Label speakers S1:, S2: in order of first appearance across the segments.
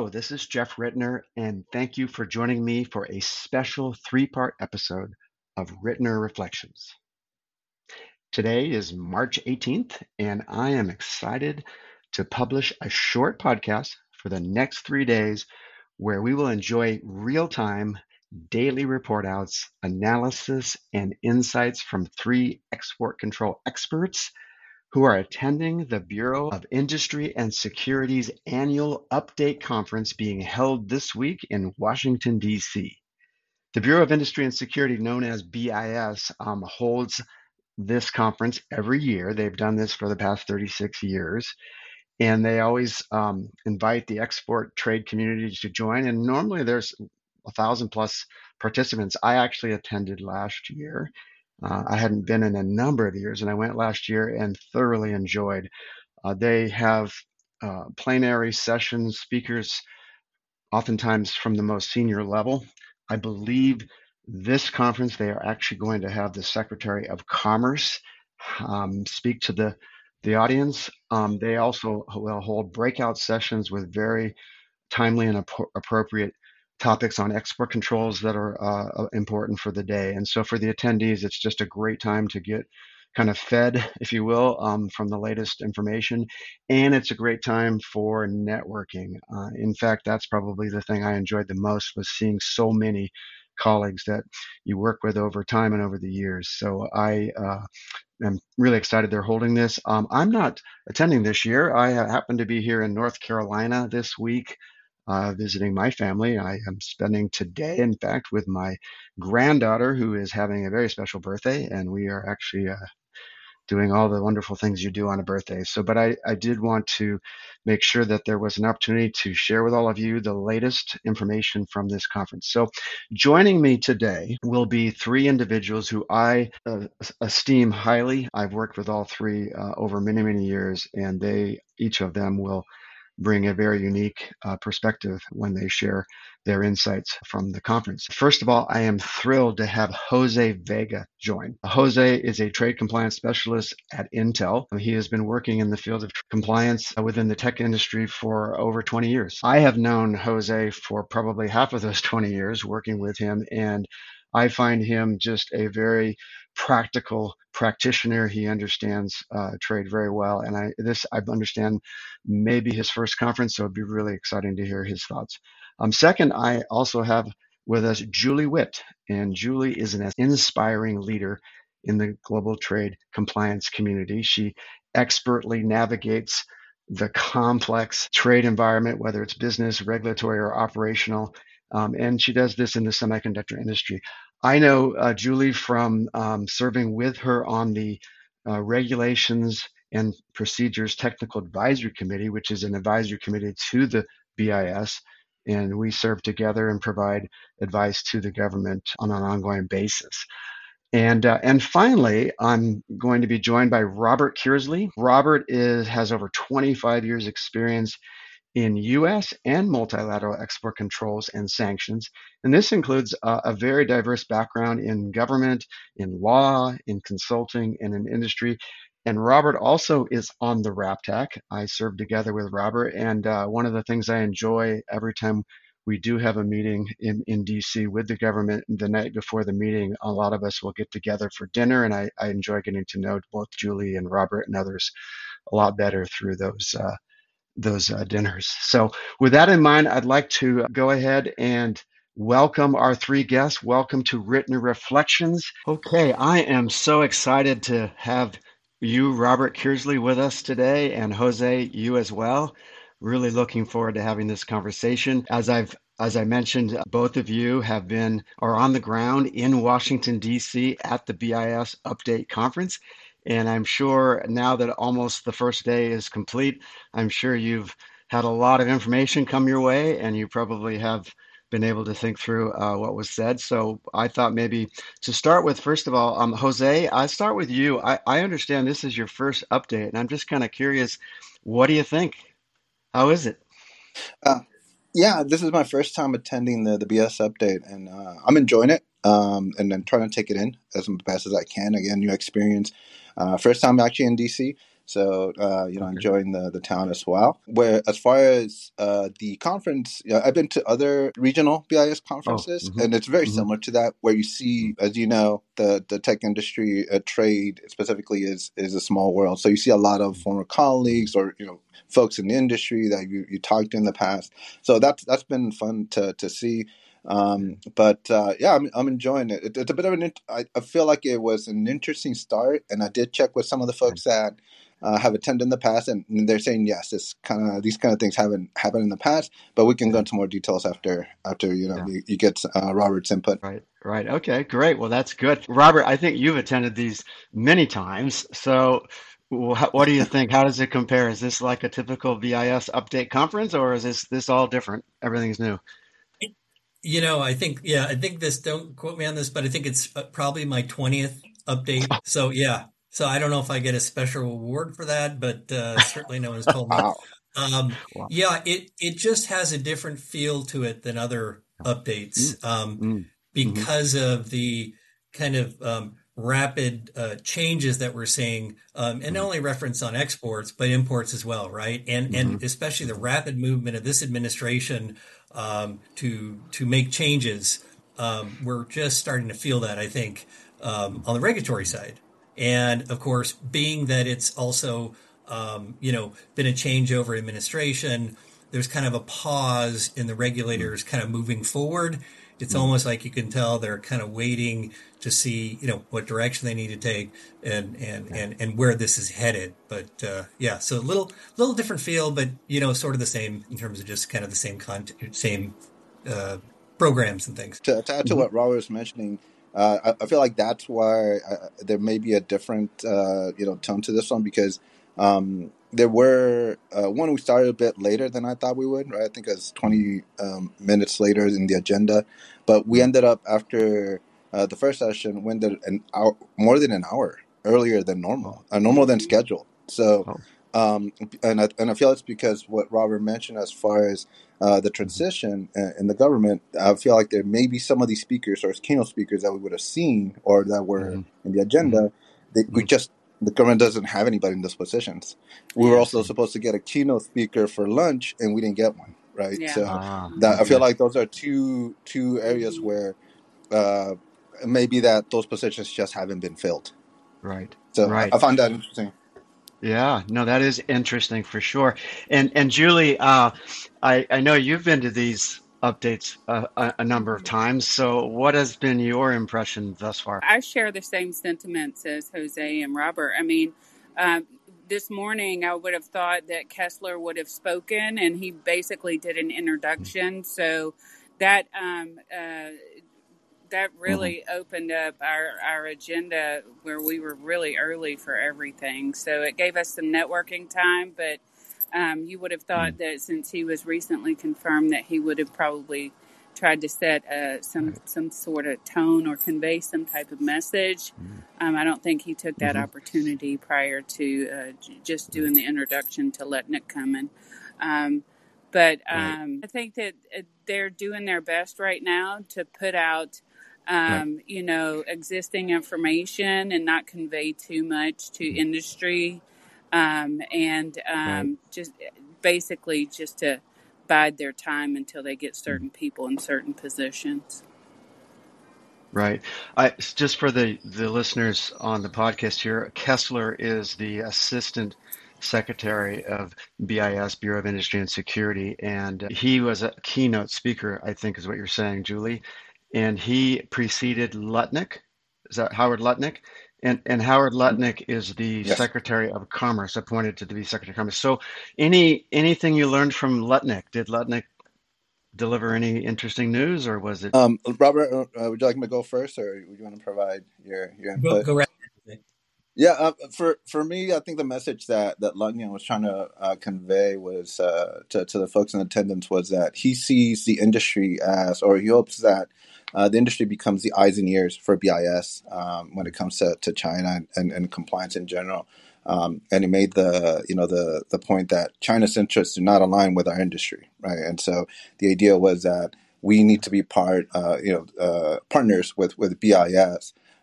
S1: Hello, this is Jeff Rittner, and thank you for joining me for a special three-part episode of Rittner Reflections. Today is March 18th, and I am excited to publish a short podcast for the next 3 days where we will enjoy real-time daily report outs, analysis, and insights from 3 export control experts who are attending the Bureau of Industry and Security's annual update conference being held this week in Washington, D.C. The Bureau of Industry and Security, known as BIS, holds this conference every year. They've done this for the past 36 years, and they always invite the export trade community to join, and normally there's 1,000 plus participants. I actually attended last year. I hadn't been in a number of years, and I went last year and thoroughly enjoyed. They have plenary sessions, speakers, oftentimes from the most senior level. I believe this conference, they are actually going to have the Secretary of Commerce speak to the audience. They also will hold breakout sessions with very timely and appropriate topics on export controls that are important for the day. And so for the attendees, it's just a great time to get kind of fed, if you will, from the latest information. And it's a great time for networking. In fact, that's probably the thing I enjoyed the most, was seeing so many colleagues that you work with over time and over the years. So I am really excited they're holding this. I'm not attending this year. I happen to be here in North Carolina this week, visiting my family. I am spending today, in fact, with my granddaughter, who is having a very special birthday, and we are actually doing all the wonderful things you do on a birthday. But I did want to make sure that there was an opportunity to share with all of you the latest information from this conference. So joining me today will be 3 individuals who I esteem highly. I've worked with all 3 over many, many years, and each of them will bring a very unique perspective when they share their insights from the conference. First of all, I am thrilled to have Jose Vega join. Jose is a trade compliance specialist at Intel. He has been working in the field of compliance within the tech industry for over 20 years. I have known Jose for probably half of those 20 years, working with him, and I find him just a very practical practitioner. He understands trade very well, and I understand maybe his first conference, so it'd be really exciting to hear his thoughts. Second, I also have with us Julie Witt, and Julie is an inspiring leader in the global trade compliance community. She expertly navigates the complex trade environment, whether it's business, regulatory, or operational, and she does this in the semiconductor industry. I know Julie from serving with her on the Regulations and Procedures Technical Advisory Committee, which is an advisory committee to the BIS, and we serve together and provide advice to the government on an ongoing basis. And finally, I'm going to be joined by Robert Kearsley. Robert has over 25 years experience in U.S. and multilateral export controls and sanctions. And this includes a very diverse background in government, in law, in consulting, and in industry. And Robert also is on the RAPTAC. I serve together with Robert. And one of the things I enjoy every time we do have a meeting in DC with the government, the night before the meeting, a lot of us will get together for dinner. And I enjoy getting to know both Julie and Robert and others a lot better through those dinners. So with that in mind, I'd like to go ahead and welcome our 3 guests. Welcome to Rittner Reflections. Okay, I am so excited to have you, Robert Kearsley, with us today, and Jose, you as well. Really looking forward to having this conversation. As I mentioned, both of you are on the ground in Washington, D.C. at the BIS Update Conference. And I'm sure now that almost the first day is complete, I'm sure you've had a lot of information come your way, and you probably have been able to think through what was said. So I thought maybe to start with, first of all, Jose, I start with you. I understand this is your first update, and I'm just kind of curious, what do you think? How is it?
S2: Yeah, this is my first time attending the BS update, and I'm enjoying it. And I'm trying to take it in as best as I can. Again, new experience. First time actually in DC. So,
S1: Okay.
S2: enjoying the town as well. Where as far as the conference, I've been to other regional BIS
S1: Oh.
S2: conferences,
S1: Mm-hmm.
S2: and it's very
S1: Mm-hmm.
S2: similar to that, where you see, as you know, the tech industry trade specifically is a small world. So you see a lot of former colleagues or folks in the industry that you talked to in the past. So that's been fun to see. But yeah, I'm enjoying it. It's a bit of I feel like it was an interesting start, and I did check with some of the folks that have attended in the past, and they're saying yes, these kind of things haven't happened in the past, but we can go
S1: Yeah.
S2: into more details after
S1: Yeah.
S2: you get Robert's input.
S1: Right. Right. Okay. Great. Well, that's good. Robert, I think you've attended these many times. So, what do you think? How does it compare? Is this like a typical BIS update conference, or is this all different? Everything's new.
S3: I think this, don't quote me on this, but I think it's probably my 20th update. So yeah. So I don't know if I get a special award for that, but certainly no one's told me.
S2: Wow.
S1: Wow.
S3: Yeah, it just has a different feel to it than other
S1: Mm,
S3: updates,
S1: mm, mm-hmm,
S3: because of the kind of rapid changes that we're seeing, and not
S1: mm-hmm,
S3: only reference on exports but imports as well, right? And especially the
S1: mm-hmm,
S3: rapid movement of this administration to make changes. We're just starting to feel that, I think, on the regulatory side. And of course, being that it's also, been a changeover administration, there's kind of a pause in the
S1: mm-hmm,
S3: regulators kind of moving forward. It's
S1: mm-hmm.
S3: almost like you can tell they're kind of waiting to see, what direction they need to take
S1: Yeah.
S3: and where this is headed. But yeah, so little different feel, but sort of the same in terms of just kind of the same content, same uh, programs and things.
S2: To add to
S1: Mm-hmm.
S2: what Robert was mentioning, I feel like that's why there may be a different tone to this one because there were one we started a bit later than I thought we would. Right, I think it was 20 minutes later in the agenda, but we
S1: Mm-hmm.
S2: ended up after the first session, we ended an hour more than an hour earlier than
S1: Oh.
S2: normal than scheduled. So.
S1: Oh.
S2: And I feel it's because what Robert mentioned as far as the
S1: Mm-hmm.
S2: transition in the government, I feel like there may be some of these speakers or keynote speakers that we would have seen or that were
S1: Mm-hmm.
S2: in the
S1: Mm-hmm.
S2: agenda.
S1: Mm-hmm.
S2: The government doesn't have anybody in those positions. We were
S4: Yeah.
S1: I
S2: also
S1: see.
S2: supposed to get a keynote speaker for lunch, and we didn't get one. Right,
S4: Yeah.
S2: so
S1: Ah.
S2: that I feel
S1: Okay.
S2: like those are two areas
S4: Hmm.
S2: where uh, maybe that those positions just haven't been filled.
S1: Right.
S2: So I
S1: Right.
S2: find that interesting.
S1: Yeah. No, that is interesting for sure. And Julie, I know you've been to these updates a number of times. So, what has been your impression thus far?
S4: I share the same sentiments as Jose and Robert. I mean, um, this morning I would have thought that Kessler would have spoken, and he basically did an introduction. So that that
S1: Mm-hmm.
S4: really opened up our agenda where we were really early for everything. So it gave us some networking time, but you would have thought that since he was recently confirmed that he would have probably tried to set
S1: Right.
S4: some sort of tone or convey some type of message. I don't think he took that
S1: Mm-hmm.
S4: opportunity prior to just doing the introduction to Letnick coming. Um, but
S1: Right.
S4: I think that they're doing their best right now to put out
S1: Right.
S4: existing information and not convey too much to
S1: Mm-hmm.
S4: industry, and
S1: Right.
S4: just basically just to bide their time until they get
S1: Mm-hmm.
S4: certain people in certain positions.
S1: Right. Just for the listeners on the podcast here, Kessler is the Assistant Secretary of BIS, Bureau of Industry and Security, and he was a keynote speaker, I think is what you're saying, Julie. And he preceded Lutnick. Is that Howard Lutnick? And Howard Lutnick is the
S2: Yes.
S1: Secretary of Commerce, appointed to be Secretary of Commerce. So, anything you learned from Lutnick? Did Lutnick deliver any interesting news, or was it?
S2: Robert, would you like me to go first, or would you want to provide your input?
S3: Go right ahead.
S2: Yeah, for me, I think the message that Lunyon was trying to convey was to the folks in attendance was that he sees the industry as, or he hopes that the industry becomes the eyes and ears for BIS when it comes to China and compliance in general. And he made the point that China's interests do not align with our industry, right? And so the idea was that we need to be partners with BIS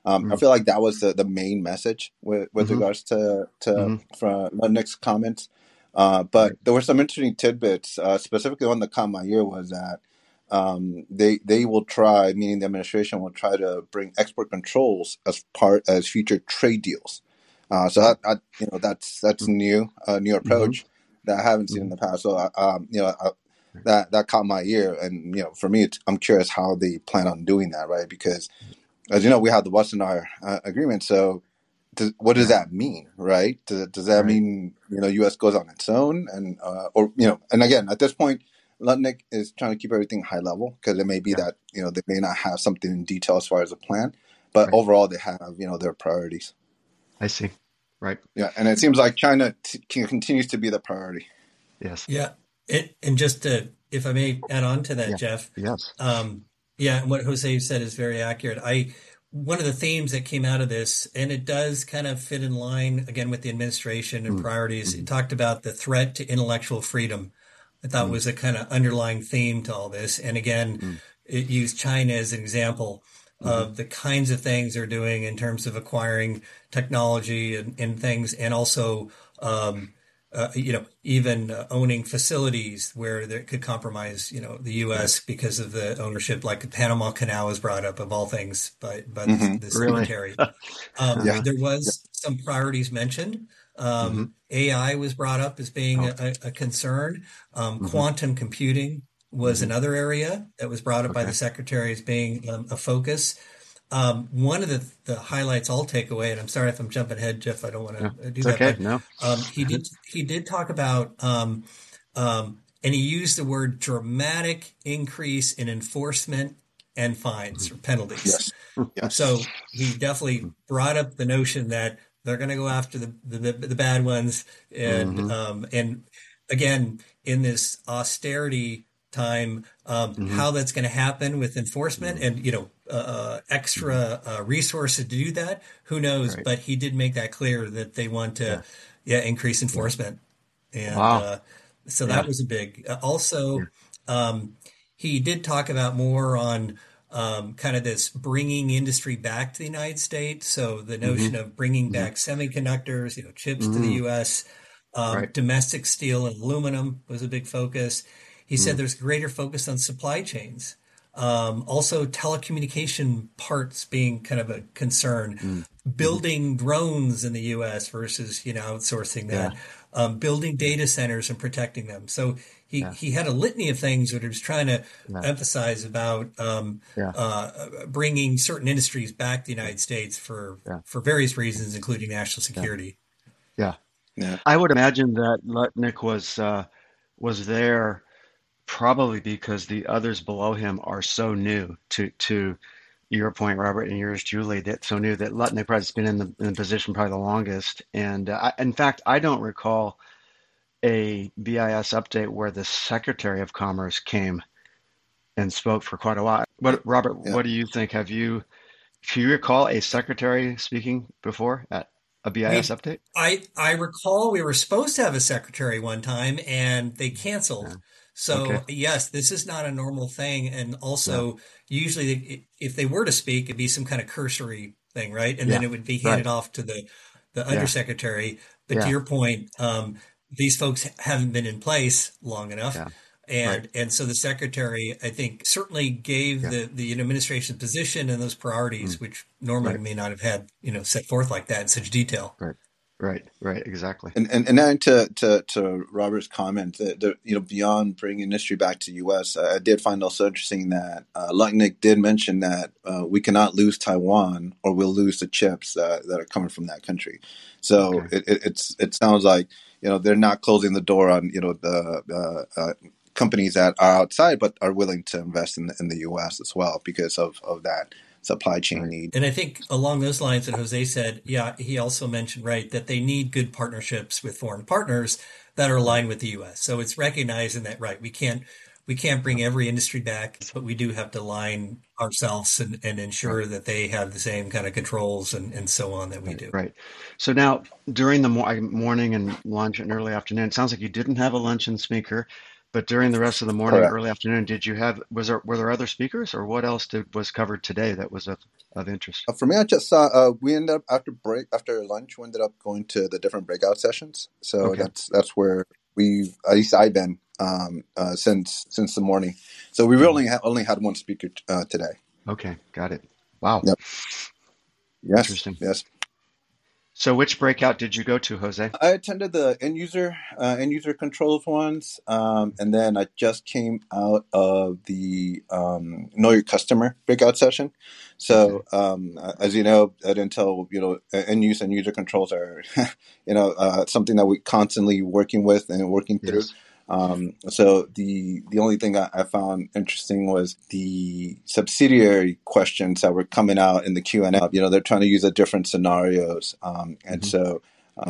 S2: I feel like that was the main message with
S1: Mm-hmm.
S2: regards to
S1: Mm-hmm.
S2: from Nick's comments.
S1: Right.
S2: But there were some interesting tidbits. Specifically, one that caught my ear was that they will try, meaning the administration will try to bring export controls as future trade deals. So that's new, a new
S1: Mm-hmm.
S2: approach that I haven't seen in the past. So that caught my ear, and for me, I'm curious how they plan on doing that, right? Because as you know, we have the Wassenaar Agreement. So what does that mean, right? Does that mean U.S. goes on its own, and and again, at this point, Lutnick is trying to keep everything high level because it may be that they may not have something in detail as far as a plan, but overall they have their priorities.
S1: I see. Right.
S2: Yeah, and it seems like China continues to be the priority.
S1: Yes.
S3: Yeah. And just to, if I may add on to that, Jeff.
S1: Yes.
S3: Yeah, and what Jose said is very accurate. One of the themes that came out of this, and it does kind of fit in line again with the administration and priorities. It talked about the threat to intellectual freedom. I thought was a kind of underlying theme to all this. And again, it used China as an example of the kinds of things they're doing in terms of acquiring technology and things, and also even owning facilities where that could compromise, the U.S. because of the ownership, like the Panama Canal was brought up of all things by the secretary. There was some priorities mentioned. AI was brought up as being a concern. Quantum computing was another area that was brought up by the secretary as being a focus. One of the highlights I'll take away, and I'm sorry if I'm jumping ahead, Jeff, I don't want to do that.
S1: Okay.
S3: But,
S1: No.
S3: he did talk about, and he used the word dramatic increase in enforcement and fines or penalties.
S2: Yes.
S3: So he definitely brought up the notion that they're going to go after the bad ones, and again in this austerity time, how that's going to happen with enforcement and extra resources to do that, who knows? But he did make that clear that they want to increase enforcement, and so that was a big. Also, he did talk about more on kind of this bringing industry back to the United States. So the notion of bringing back semiconductors, chips to the U.S. Domestic steel and aluminum was a big focus. He said there's greater focus on supply chains. Also, telecommunication parts being kind of a concern. Building drones in the U.S. versus outsourcing that. Building data centers and protecting them. So he had a litany of things that he was trying to emphasize about bringing certain industries back to the United States for various reasons, including national security.
S1: Yeah. I would imagine that Lutnick was there probably because the others below him are so new to your point, Robert, and yours, Julie, that so new that Lutnick has been in the position probably the longest. And in fact, I don't recall a BIS update where the Secretary of Commerce came and spoke for quite a while. Robert, what do you think? Do you recall a secretary speaking before at a BIS update?
S3: I recall we were supposed to have a secretary one time and they canceled. So yes, this is not a normal thing. And also usually if they were to speak, it'd be some kind of cursory thing, right? And then it would be handed off to the undersecretary. But to your point, these folks haven't been in place long enough. And so the secretary, I think, certainly gave the administration's position and those priorities, which normally may not have had, set forth like that in such detail.
S1: Right, exactly.
S2: And then to Robert's comment, beyond bringing industry back to the U.S., I did find also interesting that Lutnick did mention that we cannot lose Taiwan or we'll lose the chips that are coming from that country. So it sounds like they're not closing the door on the companies that are outside but are willing to invest in the U.S. as well because of that supply chain need.
S3: And I think along those lines that Jose said, he also mentioned, that they need good partnerships with foreign partners that are aligned with the U.S. So it's recognizing that, we can't bring every industry back, but we do have to align ourselves and ensure that they have the same kind of controls and so on that we do.
S1: Right. So now during the morning and lunch and early afternoon, it sounds like you didn't have a luncheon speaker, But during the rest of the morning,
S2: Correct.
S1: early afternoon, were there other speakers, or what else was covered today that was of interest?
S2: For me, I just saw we ended up after lunch. We ended up going to the different breakout sessions. So
S1: Okay.
S2: that's where at least I've been since the morning. So we really only had one speaker today.
S1: Okay, got it. Wow.
S2: Yep. Yes.
S1: Interesting.
S2: Yes.
S1: So which breakout did you go to, Jose?
S2: I attended the end user controls ones, and then I just came out of the know your customer breakout session. So as you know, at Intel, end user controls are something that we constantly working with and working through.
S1: Yes.
S2: So the only thing I found interesting was the subsidiary questions that were coming out in the Q&A. They're trying to use different scenarios, and so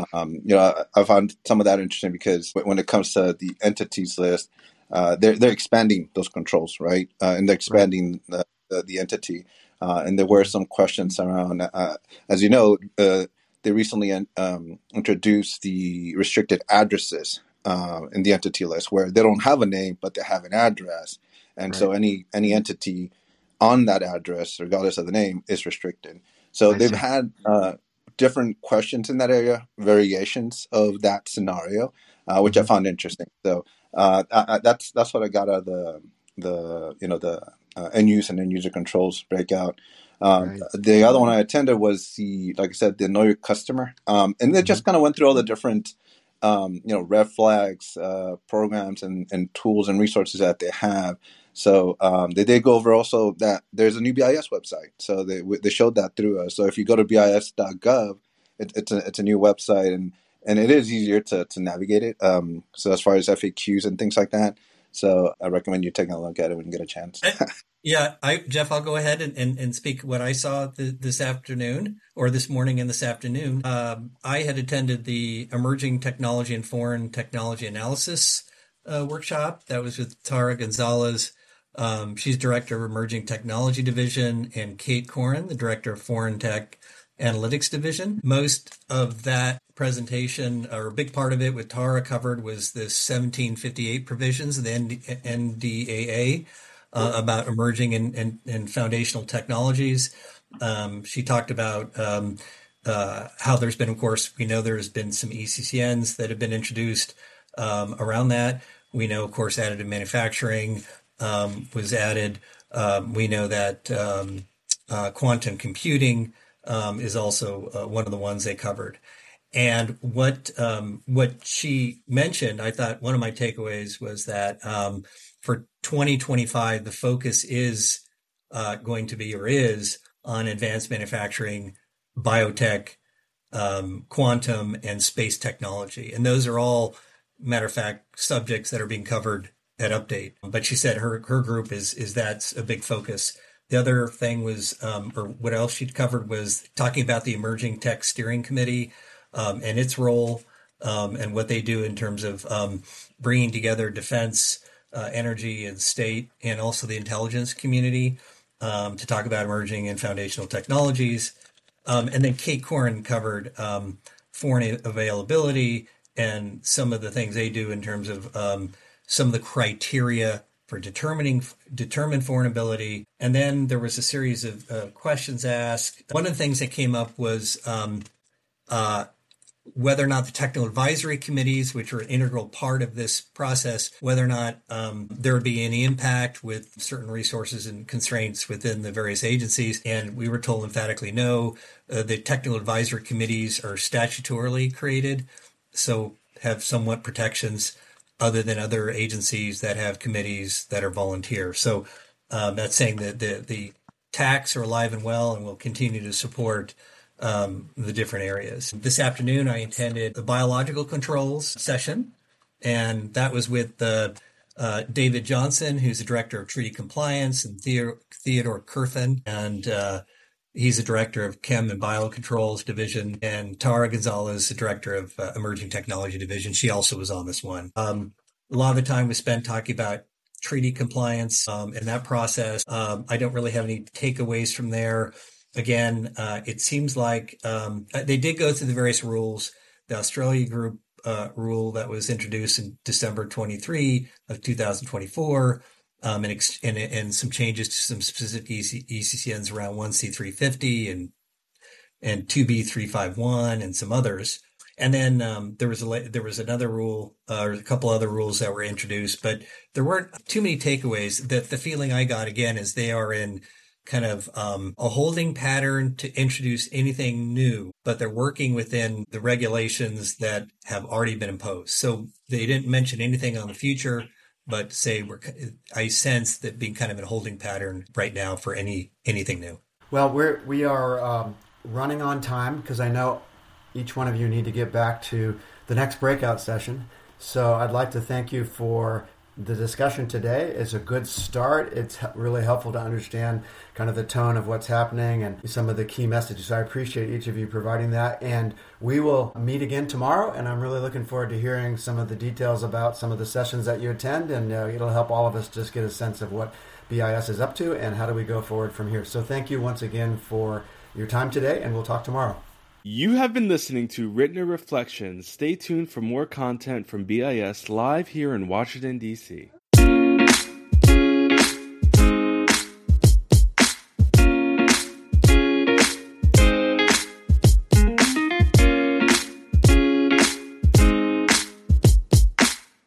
S2: I found some of that interesting because when it comes to the entities list, they're expanding those controls, right? And they're expanding the entity, and there were some questions around, as you know, they recently introduced the restricted addresses in the entity list, where they don't have a name but they have an address, and so any entity on that address, regardless of the name, is restricted. So they've had different questions in that area, variations of that scenario, which I found interesting. So that's what I got out of the end use and end user controls breakout. The other one I attended was like I said, the Know Your Customer, and they just kind of went through all the different red flags, programs and tools and resources that they have. So they did go over also that there's a new BIS website. So they showed that through us. So if you go to bis.gov, it's a new website, and it is easier to navigate it. So as far as FAQs and things like that. So I recommend you taking a look at it when you get a chance.
S3: Yeah, Jeff, I'll go ahead and speak what I saw this afternoon or this morning and this afternoon. I had attended the Emerging Technology and Foreign Technology Analysis workshop. That was with Tara Gonzalez. She's Director of Emerging Technology Division, and Kate Corin, the Director of Foreign Tech Analytics Division. Most of that presentation, or a big part of it, with Tara covered was the 1758 provisions of the NDAA. About emerging and foundational technologies. She talked about how there's been, of course, we know there's been some ECCNs that have been introduced around that. We know, of course, additive manufacturing was added. We know that quantum computing is also one of the ones they covered. And what she mentioned, I thought one of my takeaways was that for 2025, the focus is going to be, or is, on advanced manufacturing, biotech, quantum, and space technology. And those are all, matter of fact, subjects that are being covered at Update. But she said her group is that's a big focus. The other thing was, or what else she'd covered, was talking about the Emerging Tech Steering Committee and its role and what they do in terms of bringing together defense, energy, and state, and also the intelligence community to talk about emerging and foundational technologies. And then Kate Corin covered foreign availability and some of the things they do in terms of some of the criteria for determine foreign ability. And then there was a series of questions asked. One of the things that came up was whether or not the technical advisory committees, which are an integral part of this process, whether or not there would be any impact with certain resources and constraints within the various agencies. And we were told emphatically no. The technical advisory committees are statutorily created, so have somewhat protections other than other agencies that have committees that are volunteer. So that's saying that the TACs are alive and well and will continue to support the different areas. This afternoon, I attended the biological controls session, and that was with David Johnson, who's the director of treaty compliance, and Theodore Kurthen, and he's the director of Chem and Biocontrols Division, and Tara Gonzalez, the director of Emerging Technology Division. She also was on this one. A lot of the time was spent talking about treaty compliance and that process. I don't really have any takeaways from there. Again, it seems like they did go through the various rules. The Australia group rule that was introduced in December 23 of 2024, and some changes to some specific ECCNs around 1C350 and 2B351 and some others. And then there was another rule or a couple other rules that were introduced, but there weren't too many takeaways. That the feeling I got again is they are in kind of a holding pattern to introduce anything new, but they're working within the regulations that have already been imposed. So they didn't mention anything on the future, but I sense that being kind of in a holding pattern right now for anything new.
S5: Well, we are running on time because I know each one of you need to get back to the next breakout session. So I'd like to thank you for the discussion today. It's a good start. It's really helpful to understand kind of the tone of what's happening and some of the key messages. So I appreciate each of you providing that. And we will meet again tomorrow. And I'm really looking forward to hearing some of the details about some of the sessions that you attend. And it'll help all of us just get a sense of what BIS is up to and how do we go forward from here. So thank you once again for your time today, and we'll talk tomorrow.
S6: You have been listening to Rittner Reflections. Stay tuned for more content from BIS live here in Washington, D.C.